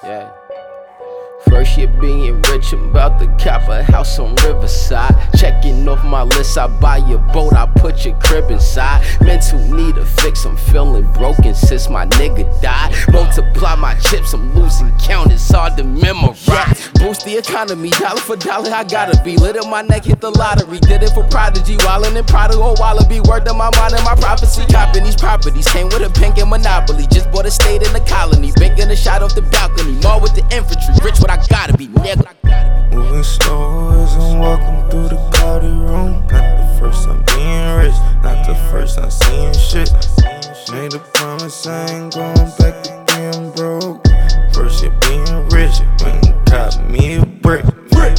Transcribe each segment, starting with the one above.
Yeah. First year being rich, I'm about to cop a house on Riverside. Checking off my list, I buy your boat, I put your crib inside. Mental need a fix, I'm feeling broken since my nigga died. Multiply my chips, I'm losing count, it's hard to memorize. Boost the economy, dollar for dollar, I gotta be lit up my neck, hit the lottery. Did it for Prodigy, wildin' and Prodigal Wallaby. Word to my mind and my prophecy. Copping these properties, came with a pink and monopoly. Just bought a state in the colony, banking a shot off the balcony. More with the infantry, rich what I gotta be, nigga. Moving slow as I'm walking through the cloudy room. Not the first time being rich, not the first time seeing shit. Made a promise I ain't going back to being broke. First year being rich, went and caught me a brick. Brick.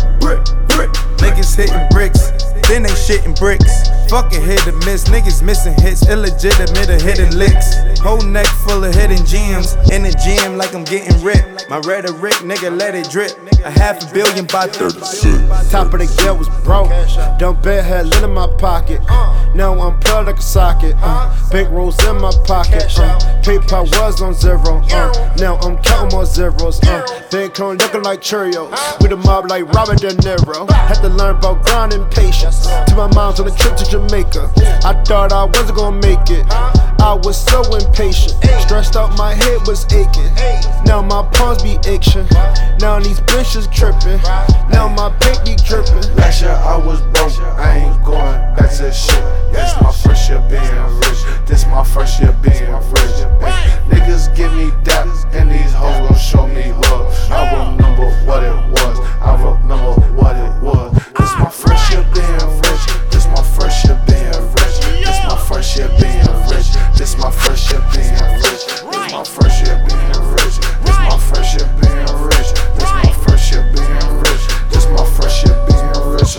Niggas hitting bricks, then they shitting bricks. Fucking hit or miss, niggas missing hits, illegitimate or hidden licks. Whole neck full of hidden gems, in the gym like I'm getting ripped. My rhetoric, nigga, let it drip. $500 million by 36. Top of the gear was broke. Dumb bed had lit in my pocket. Now I'm plugged like a socket. Big rolls in my pocket. Paper was on zero. Now I'm counting more zeros. Big cone looking like Cheerios. With a mob like Robert De Niro. Had to learn about grind and patience. To my mom's on a trip to Jamaica. I thought I wasn't gonna make it. I was so impatient. Stressed out, my head was aching. Now my palms be itching. Now these bitches tripping. Now my paint be dripping. Last year I was broke, I ain't going back to shit. This my first year being rich. This my first year being rich. Niggas give me dap, and these hoes gon' show me love. I remember what it was. I remember what it was. This my first year being rich. This my first year being rich. This my first year being rich. This my first year being rich. This my first year being rich. This my first year being rich. This my first year being rich. This my first year being rich.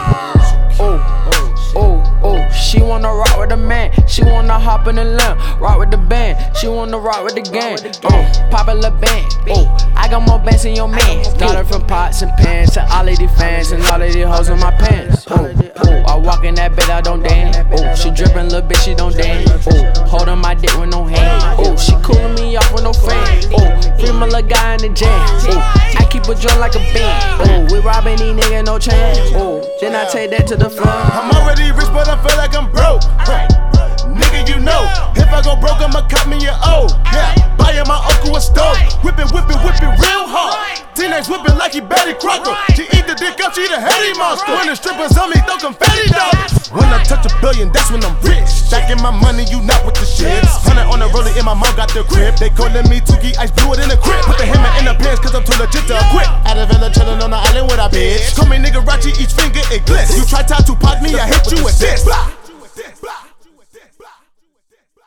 She wanna rock with the man, she wanna hop in the lamb, rock with the band, she wanna rock with the gang. Popular band, I got more bands than your man. Got her from pots and pans to all of these fans and all of these hoes in my pants. I walk in that bed, I don't dance. She drippin', little bitch, she don't dance. Holding my dick with no hand. She coolin' me off with no fan. Free my little guy in the jam. I keep a joint like a band. We robbing these niggas, no chance. Then I take that to the front. I'm already rich, but I feel like I'm broke. Nigga, you know, if I go broke, I'ma cut me your O. Yeah, buying my uncle a stove. Whippin' real hard. Teenage whippin' like he Betty Crocker. She eat the dick up, she the heady monster. When the strippers on me, throw confetti dollars. When I touch $1 billion, that's when I'm rich. Stacking my money, you not with the shits. 100 on the roller, and my mom got the crib. They callin' me Tookie, ice blew it in the crib. Put the hammer in the pants, cause I'm too legit to quit. Out of